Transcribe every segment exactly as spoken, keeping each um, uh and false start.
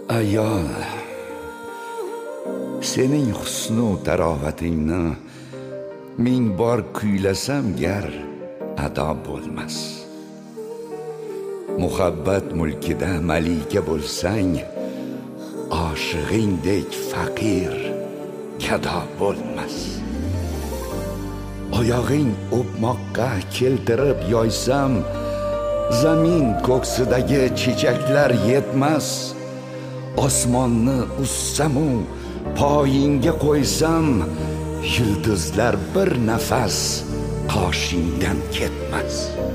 ayol, sening husnu tarovatingni ming bor kuylasam gar ado bo'lmas. Muhabbat mulkida malika bo'lsang, oshig'ingdek faqir gado bo'lmas. Oyog'ing o'pmoqqa keltirib yoysam, zamin ko'ksidagi chechaklar yetmas. Osmonni ussamu poyingga qo'ysam, yulduzlar bir nafas qoshingdan ketmas.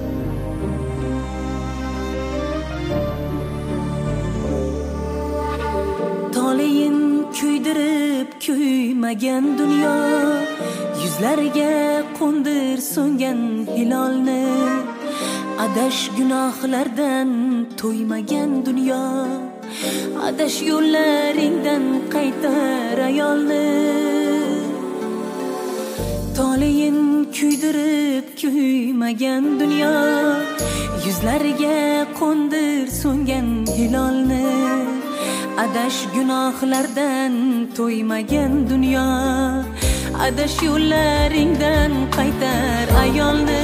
Toleyin kuydirib kuymagan dunyo, yuzlariga qo'ndir so'ngan hilolni. Adash gunohlardan to'ymagan dunyo, adash yo'llaringdan qaytar ayolni. Toleyin kuydirib kuymagan dunyo, yuzlariga qo'ndir so'ngan hilolni. Adash gunohlardan to'ymagan dunyo, adash yo'llaringdan qaytar ayolni.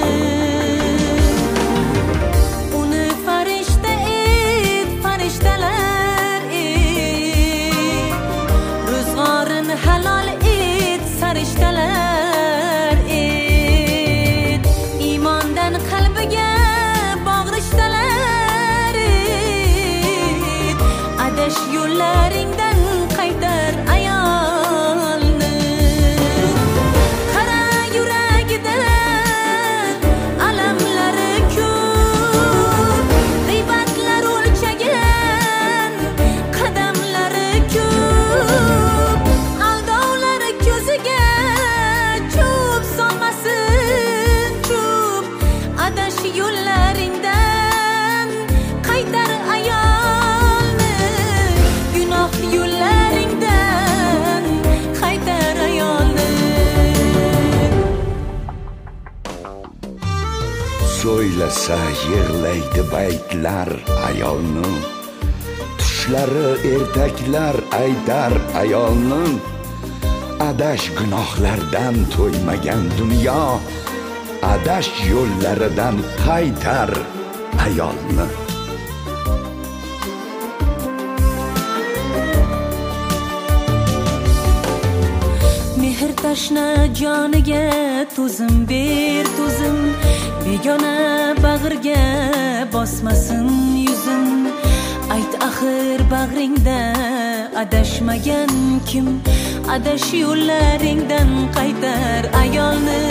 Uni farishta et, farishtalar et, ro'zg'orini halol et, sarishtalar et, iymondan qalbiga bag'rishtalar et, adash yo'llaringdan qaytar ayolni. Qara yuragida alamlari ko'p, g'iybatlar o'lchagan qadamlari ko'p, aldovlari ko'ziga cho'p solmasin cho'p, adash yo'llaringdan qaytar ayolni. Gunoh yo'llaringdan qaytar ayolni. So'ylasa yig'laydi baytlar ayolni, tushlari ertaklar aytar ayolni. Adash gunohlardan to'ymagan dunyo, adash yo'llaridan qaytar ayolni. Mehr tashna joniga to'zim ber to'zim, begona bag'riga bosmasin yuzim. Ayt axir bag'ringda adashmagan kim, adash yo'llaringdan qaytar ayolni.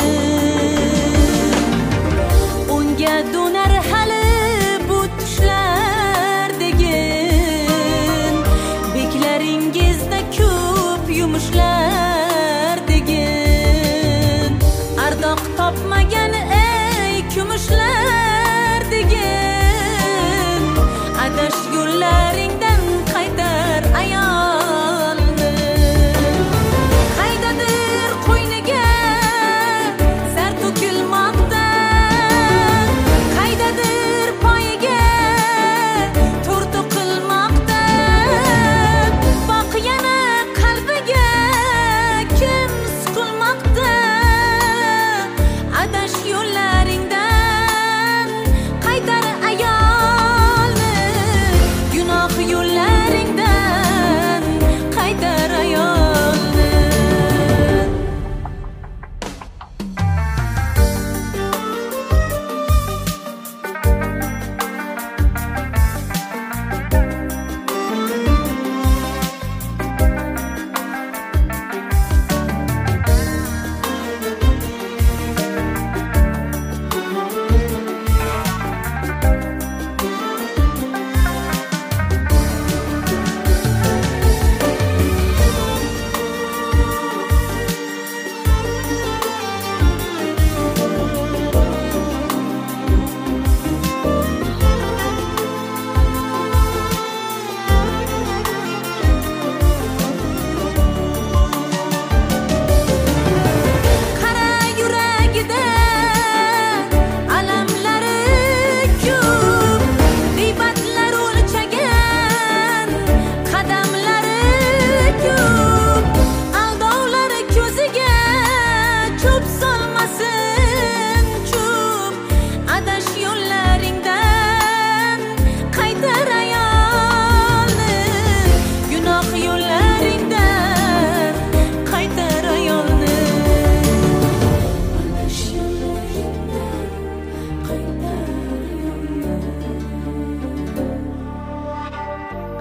Unga do'nar hali bu tushlar degin, beklaringizda ko'p yumushlar degin, ardoq topmagan ey kumushlar degin, adash yo'llaringdan qaytar ayolni. Qaydadir qo'yniga zar to'kilmoqda, qaydadir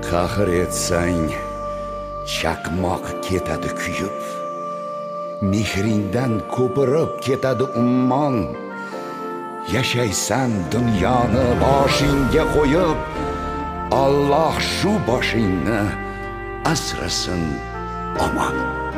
qahr etsang chaqmoq ketadi kuyib, mehringdan ko'pirib ketadi ummon. Yashaysan dunyoni boshingga qo'yib, Alloh shu boshingni asrasin omon.